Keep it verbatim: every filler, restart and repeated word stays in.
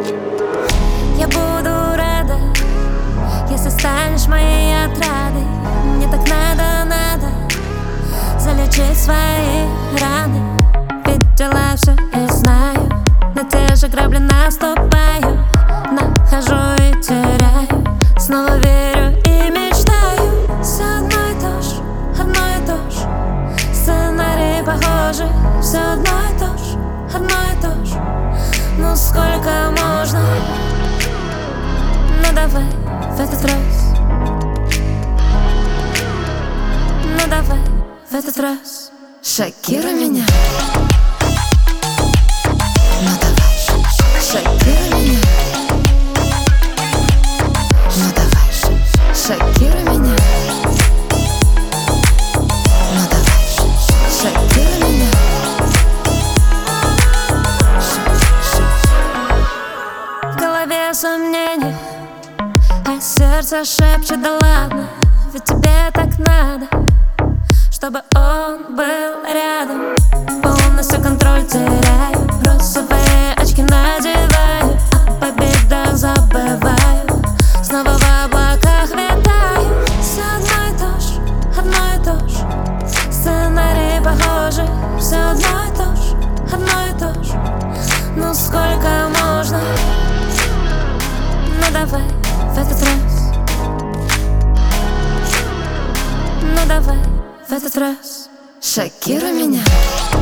Я буду рада, если станешь моей отрадой. Мне так надо, надо залечить свои раны. Видела все и знаю, на те же грабли наступаю. Нахожу и теряю, снова верю и мечтаю. Все одно и то ж, одно и то ж, сценарии похожи. Все одно и то ж, одно и то ж. Ну сколько можно? Ну давай в этот раз, ну давай в этот раз шокируй меня. Ну давай, шокируй меня. Ну давай, шокируй меня. Ну давай, шокируй меня. В голове сомнения, а сердце шепчет: да ладно, ведь тебе так надо, чтобы он был рядом. Полностью контроль теряю, розовые очки надеваю, о победах забываю, снова в облаках витаю. Все одно и то ж, одно и то ж, сценарии похожи. Все одно и то ж, одно и то ж. Ну сколько можно? Ну давай в этот раз, ну давай в этот раз шокируй меня.